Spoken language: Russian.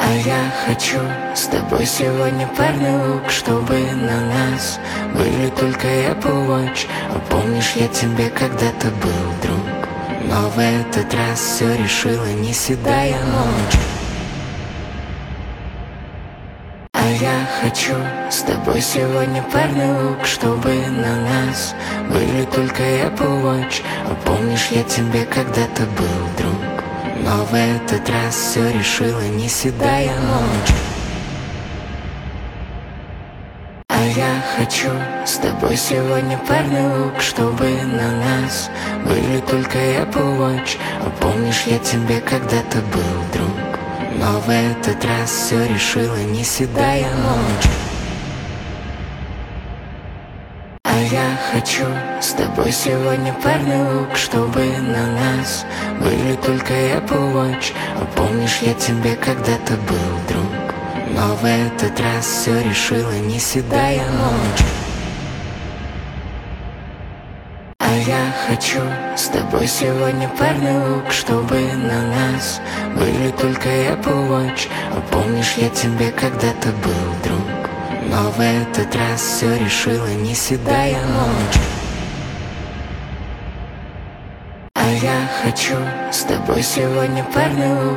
я хочу с тобой сегодня парный лук, чтобы на нас были только Apple Watch. А помнишь, я тебе когда-то был друг, но в этот раз все решила не седая ночь. Я хочу с тобой сегодня парный лук, чтобы на нас были только Apple Watch. А помнишь, я тебе когда-то был друг, но в этот раз все решила не седая ночь. Я хочу с тобой сегодня парный лук, чтобы на нас были только Apple Watch. А помнишь, я тебе когда-то был друг, но в этот раз все решила не седая ночь. Я хочу с тобой сегодня парный лук, чтобы на нас были только Apple Watch. А помнишь, я тебе когда-то был друг, но в этот раз все решила не седая ночь. Я хочу с тобой сегодня парный лук, чтобы на нас были только Apple Watch. А помнишь, я тебе когда-то был друг, но в этот раз все решила не седая ночь. Я хочу с тобой сегодня парный лук,